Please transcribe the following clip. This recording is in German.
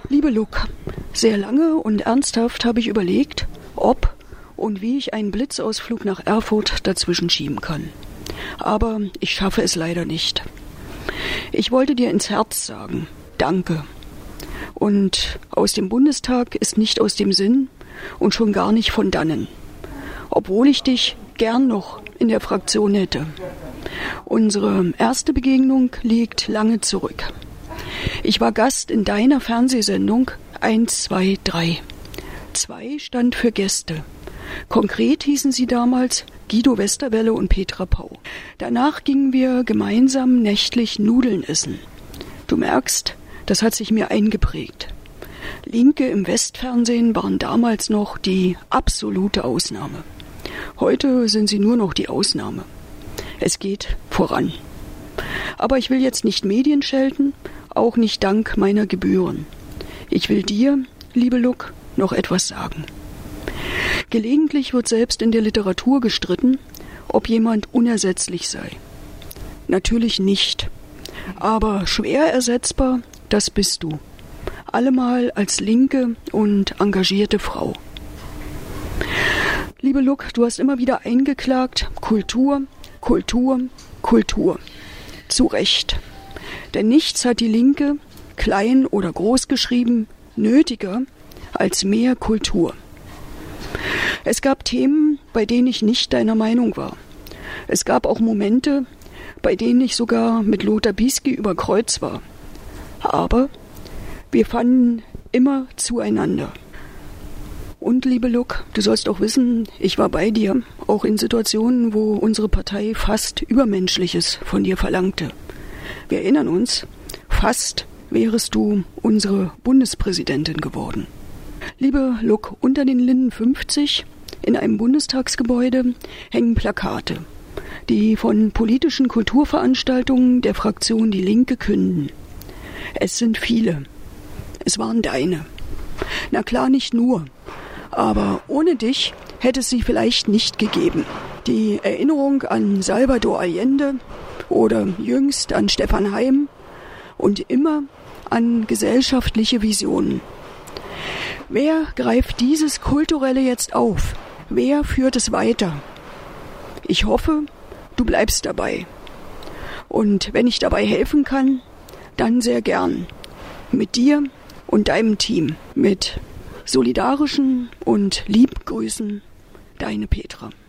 Liebe Luc, sehr lange und ernsthaft habe ich überlegt, ob und wie ich einen Blitzausflug nach Erfurt dazwischen schieben kann. Aber ich schaffe es leider nicht. Ich wollte dir ins Herz sagen, danke. Und aus dem Bundestag ist nicht aus dem Sinn und schon gar nicht von dannen. Obwohl ich dich gern noch in der Fraktion hätte. Unsere erste Begegnung liegt lange zurück. Ich war Gast in deiner Fernsehsendung 1, 2, 3. 2 stand für Gäste. Konkret hießen sie damals Guido Westerwelle und Petra Pau. Danach gingen wir gemeinsam nächtlich Nudeln essen. Du merkst, das hat sich mir eingeprägt. Linke im Westfernsehen waren damals noch die absolute Ausnahme. Heute sind sie nur noch die Ausnahme. Es geht voran. Aber ich will jetzt nicht Medien schelten, auch nicht dank meiner Gebühren. Ich will dir, liebe Luc, noch etwas sagen. Gelegentlich wird selbst in der Literatur gestritten, ob jemand unersetzlich sei. Natürlich nicht. Aber schwer ersetzbar, das bist du. Allemal als linke und engagierte Frau. Liebe Luc, du hast immer wieder eingeklagt, Kultur, Kultur, Kultur. Zu Recht. Denn nichts hat die Linke, klein oder groß geschrieben, nötiger als mehr Kultur. Es gab Themen, bei denen ich nicht deiner Meinung war. Es gab auch Momente, bei denen ich sogar mit Lothar Bisky über Kreuz war. Aber wir fanden immer zueinander. Und, liebe Luc, du sollst auch wissen, ich war bei dir, auch in Situationen, wo unsere Partei fast Übermenschliches von dir verlangte. Wir erinnern uns, fast wärest du unsere Bundespräsidentin geworden. Liebe Luc, unter den Linden 50 in einem Bundestagsgebäude hängen Plakate, die von politischen Kulturveranstaltungen der Fraktion Die Linke künden. Es sind viele. Es waren deine. Na klar, nicht nur. Aber ohne dich hätte es sie vielleicht nicht gegeben. Die Erinnerung an Salvador Allende oder jüngst an Stefan Heym und immer an gesellschaftliche Visionen. Wer greift dieses Kulturelle jetzt auf? Wer führt es weiter? Ich hoffe, du bleibst dabei. Und wenn ich dabei helfen kann, dann sehr gern. Mit dir und deinem Team. Mit solidarischen und lieben Grüßen, deine Petra.